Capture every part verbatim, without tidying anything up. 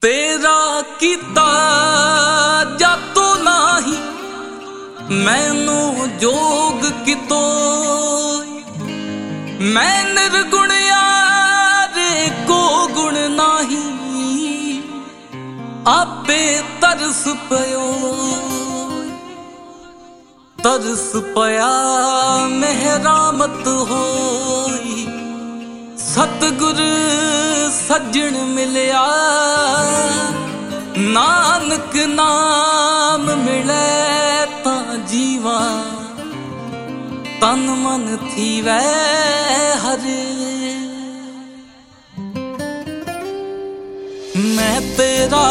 तेरा कीता जातो नाही मैनू जोग कितो मैं निर्गुण यारे को गुण नाही आपे तरस पयो तरस पया मेहरामत होई सतगुर सज्जन मिलया नानक नाम मिले ता जीवा तन मन थीवै हरे। मैं तेरा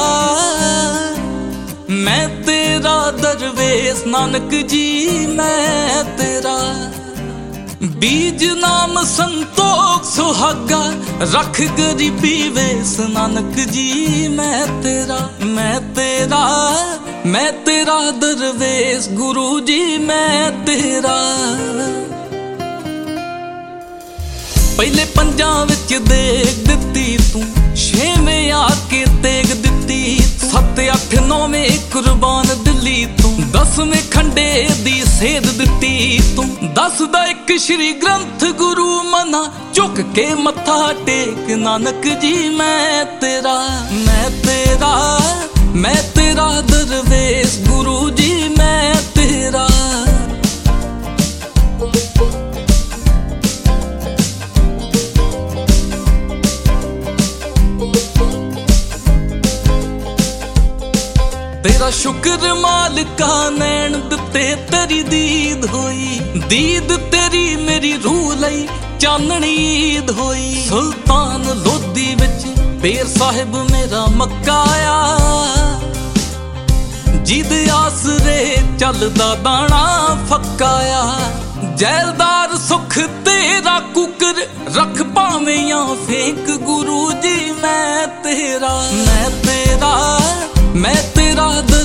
मैं तेरा दरवेश नानक जी मैं तेरा बीज नाम संतोख सुहागा रख गरीबी वेस नानक जी मैं तेरा मैं तेरा मैं तेरा दरवेश गुरु जी मैं तेरा। पहले पंजा विच देख दिती तू छेवें आके तेग दिती सत्त अठ नौवें कुर्बान दिली तू दसवें खंडे दी सेध दिती तू दस दा एक श्री ग्रंथ गुरु मना झुक के मत्था टेक नानक जी मैं तेरा मैं तेरा मैं तेरा दरवेश गुरु जी मैं तेरा। तेरा शुक्र मालिका नैन दिते तेरी दीद होई दीद तेरी मेरी रूह लई चाननी ईद होई। सुल्तान लोधी विच बेर साहिब मेरा मक्काया जिद आसरे चलदा दाना फकाया जैलदार सुख तेरा कुकर रख भावें या फेंक गुरु जी मैं तेरा मैं तेरा मैं तेरा